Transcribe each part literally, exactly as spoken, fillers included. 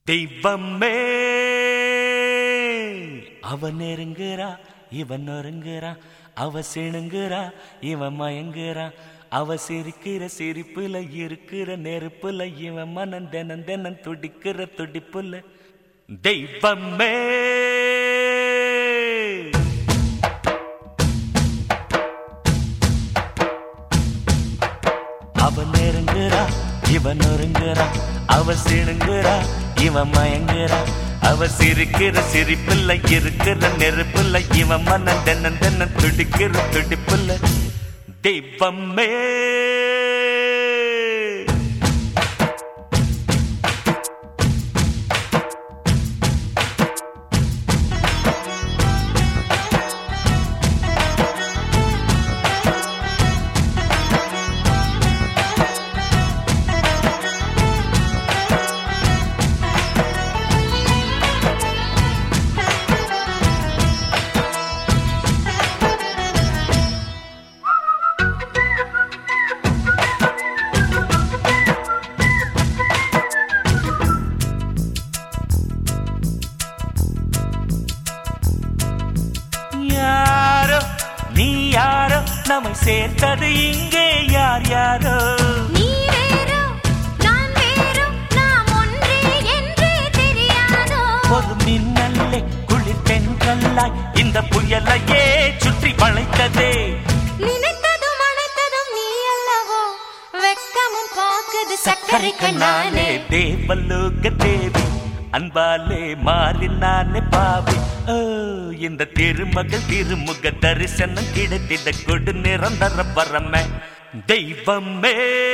தெய்வமே அவ நெருங்குறா இவன் நொறுங்குறா அவ சிணுங்குறா இவன் மயங்குறா அவ சிரிக்கிற சிரிப்புல இருக்கிற நெருப்புல இவன் மனம் தினம் தினம் துடிக்கிற துடிப்புல தெய்வமே அவ நெருங்குறா இவன் நொறுங்குறா அவ சிணுங்குறா இவன் மயங்குறா அவ சிரிக்கிற சிரிப்புல இருக்கிற நெருப்புல இவன் மனம் தென்னன் தென்னன் துடிக்கிற துடிப்புல தெய்வமே நம்மை சேர்த்தது இங்கே யார் யாரோ நீ வேறோ நான் வேறோ நாம் ஒன்றே என்றே தெரியாதோ ஒரு மின்னல்லே குளிர் தென்றலாய் இந்த புயலையே சுற்றி வளைத்ததே நினைத்ததும் அனைத்ததும் நீ அல்லவோ வெட்கமும் பாக்குது சக்கரை கண்ணாலே தேவலோக தேவி அன்பாலே மாறினானே பாவி இந்த திருமகள் திருமுக தரிசனம் கிடைத்திட கொடு நிரந்தர பரம தெய்வமே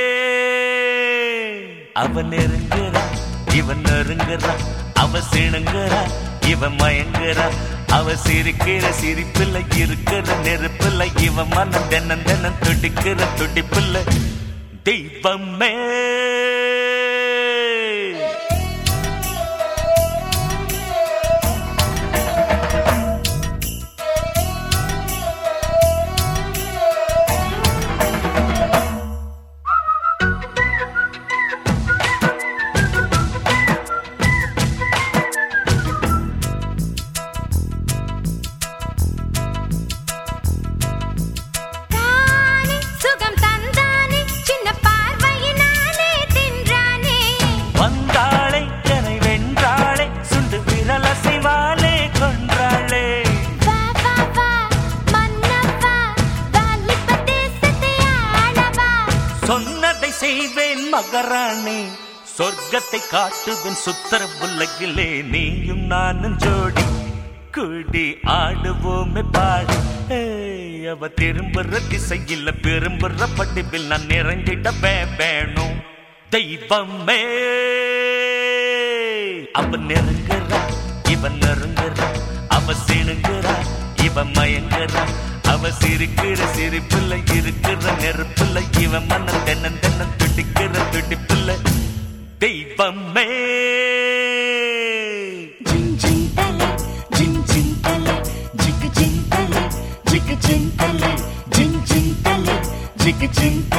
அவன் நெருங்குறா இவன் நெருங்குறா அவ சிணுங்குறா இவன் மயங்குறா அவ சிரிக்கிற சிரிப்புல இருக்கிற நெருப்புல இவன் மனம் தென்னன் தென்னன் துடிக்கிற துடிப்புல தெய்வமே சொன்னதை செய்வேன் மகராணி சொர்க்கத்தை காட்டுவேன் சுத்தர புல்லகிலே நீயும் நானும் ஜோடி கூடி ஆடுவோமே பாடி அவ திரும்புற திசையில் பெரும்புற படிப்பில் நான் நிறைஞ்சிட வேணும் தெய்வமே அவ நெருங்குறா இவன் நெருங்குறா அவ சிணுங்குறா இவன் மயங்குறா அவ சிரிக்கிற சிரிப்புல இருக்கிற நெருப்புல இவன் மனம் தென்னன் தென்னன் துடிக்கிற துடிப்புல தெய்வமே ஜின் ஜின் தலே ஜின் ஜின் தலே ஜிக் ஜின் தலே ஜிக் ஜின் தலே ஜின் ஜின் தலே ஜிக் ஜின்